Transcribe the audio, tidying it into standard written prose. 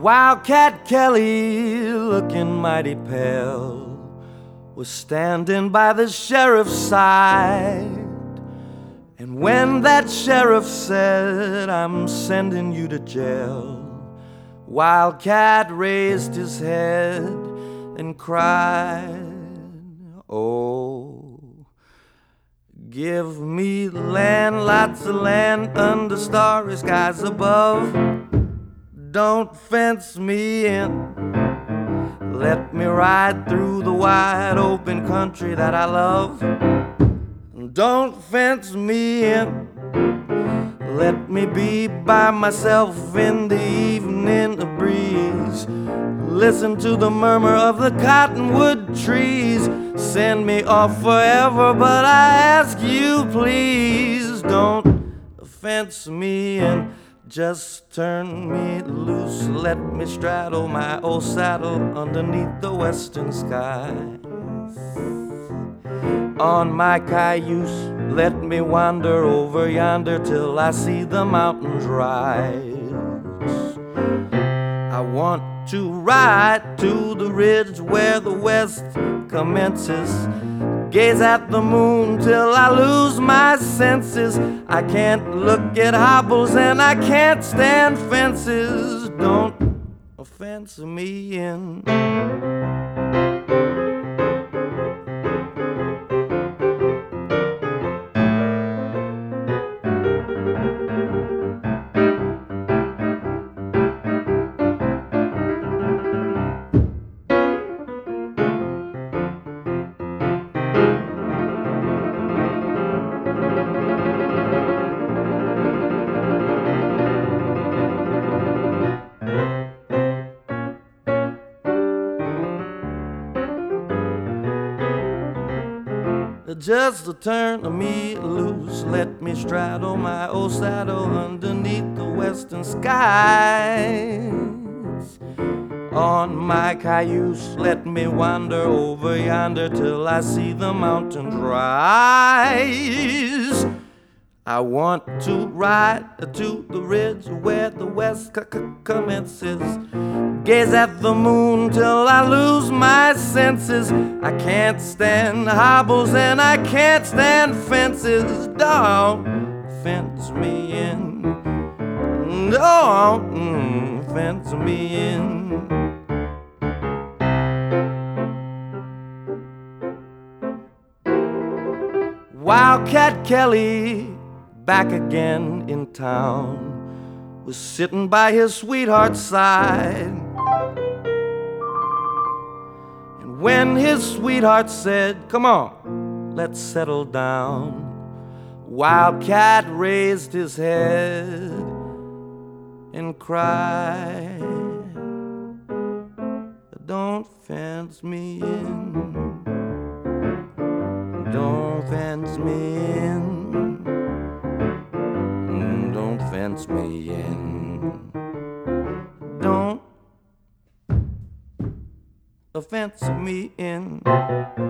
Wildcat Kelly, looking mighty pale, was standing by the sheriff's side. And when that sheriff said, "I'm sending you to jail," Wildcat raised his head and cried, "Oh, give me land, lots of land under starry skies above. Don't fence me in. Let me ride through the wide open country that I love. Don't fence me in. Let me be by myself in the evening breeze. Listen to the murmur of the cottonwood trees. Send me off forever, but I ask you please, don't fence me in. Just turn me loose, let me straddle my old saddle underneath the western skies. On my cayuse, let me wander over yonder till I see the mountains rise. I want to ride to the ridge where the west commences. Gaze at the moon till I lose my senses. I can't look at hobbles and I can't stand fences. Don't fence me in. Just to turn me loose, let me straddle my old saddle underneath the western skies. On my cayuse, let me wander over yonder till I see the mountains rise. I want to ride to the ridge where the west commences. Gaze at the moon till I lose my senses. I can't stand hobbles and I can't stand fences. Don't fence me in. Don't fence me in. Wildcat Kelly, back again in town, was sitting by his sweetheart's side. And when his sweetheart said, "Come on, let's settle down," Wildcat raised his head and cried, "Don't fence me in. Don't fence me in. Don't fence me in. Don't fence me in."